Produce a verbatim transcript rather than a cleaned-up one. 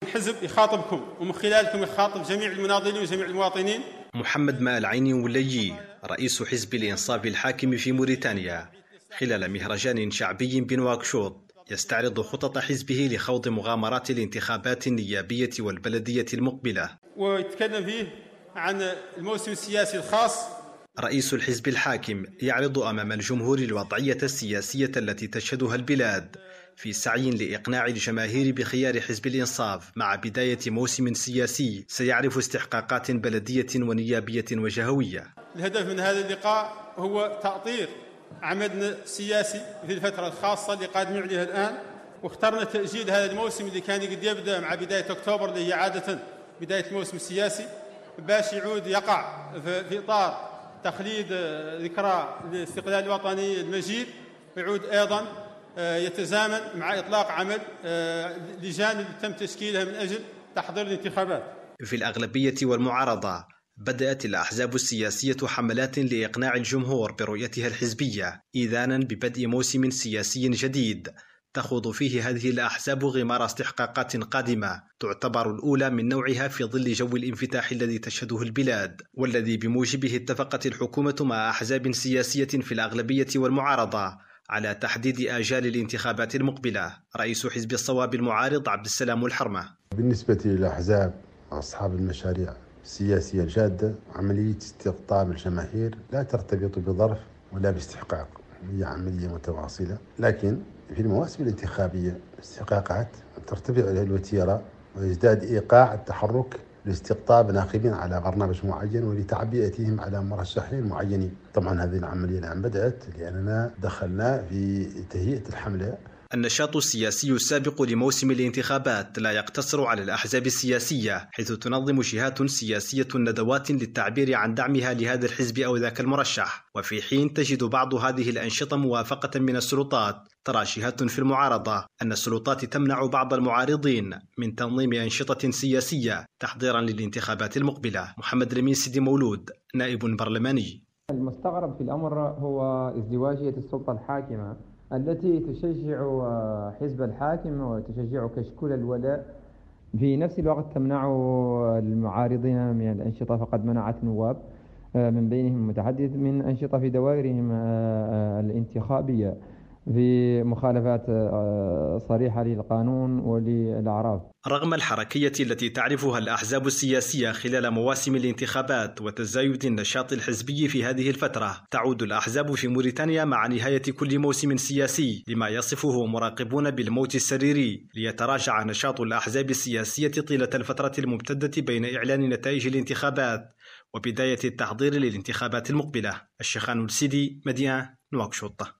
الحزب يخاطبكم ومن خلالكم يخاطب جميع المناضلين وجميع المواطنين. محمد ماء العيني وليي رئيس حزب الإنصاف الحاكم في موريتانيا خلال مهرجان شعبي بنواكشوط يستعرض خطط حزبه لخوض مغامرات الانتخابات النيابية والبلدية المقبلة، ويتكلم فيه عن الموسم السياسي الخاص. رئيس الحزب الحاكم يعرض أمام الجمهور الوضعية السياسية التي تشهدها البلاد في سعي لإقناع الجماهير بخيار حزب الإنصاف مع بداية موسم سياسي سيعرف استحقاقات بلدية ونيابية وجهوية. الهدف من هذا اللقاء هو تأطير عملنا السياسي في الفترة الخاصة اللي قادمين عليها الآن، واخترنا تأجيل هذا الموسم اللي كان قد يبدأ مع بداية أكتوبر اللي هي عادة بداية الموسم السياسي، باش يعود يقع في إطار تخليد ذكرى الاستقلال الوطني المجيد، ويعود أيضا يتزامن مع إطلاق عمل لجان تم تشكيلها من أجل تحضير الانتخابات. في الأغلبية والمعارضة بدأت الأحزاب السياسية حملات لإقناع الجمهور برؤيتها الحزبية إذانا ببدء موسم سياسي جديد تخوض فيه هذه الأحزاب غمار استحقاقات قادمة تعتبر الأولى من نوعها في ظل جو الانفتاح الذي تشهده البلاد، والذي بموجبه اتفقت الحكومة مع أحزاب سياسية في الأغلبية والمعارضة على تحديد آجال الانتخابات المقبلة. رئيس حزب الصواب المعارض عبد السلام الحرمة: بالنسبة للأحزاب أصحاب المشاريع السياسية الجادة، عملية استقطاب الجماهير لا ترتبط بظرف ولا باستحقاق، هي عملية متواصلة، لكن في المواسم الانتخابية الاستحقاقات ترتفع إلى الوتيرة ويزداد إيقاع التحرك لاستقطاب ناخبين على برنامج معين ولتعبئتهم على مرشحين معينين. طبعا هذه العملية الآن بدأت لأننا دخلنا في تهيئة الحملة. النشاط السياسي السابق لموسم الانتخابات لا يقتصر على الأحزاب السياسية، حيث تنظم جهات سياسية ندوات للتعبير عن دعمها لهذا الحزب أو ذاك المرشح، وفي حين تجد بعض هذه الأنشطة موافقة من السلطات، ترى جهات في المعارضة أن السلطات تمنع بعض المعارضين من تنظيم أنشطة سياسية تحضيرا للانتخابات المقبلة. محمد رمين سيدي مولود، نائب برلماني. المستغرب في الأمر هو ازدواجية السلطة الحاكمة التي تشجع حزب الحاكم وتشجع كشكول الولاء، في نفس الوقت تمنع المعارضين من الأنشطة، فقد منعت نواب من بينهم متحدث من أنشطة في دوائرهم الانتخابية في مخالفات صريحة للقانون وللأعراف. رغم الحركية التي تعرفها الأحزاب السياسية خلال مواسم الانتخابات وتزايد النشاط الحزبي في هذه الفترة، تعود الأحزاب في موريتانيا مع نهاية كل موسم سياسي لما يصفه مراقبون بالموت السريري، ليتراجع نشاط الأحزاب السياسية طيلة الفترة الممتدة بين إعلان نتائج الانتخابات وبداية التحضير للانتخابات المقبلة. الشيخان السيدي، مدينة نواكشوط.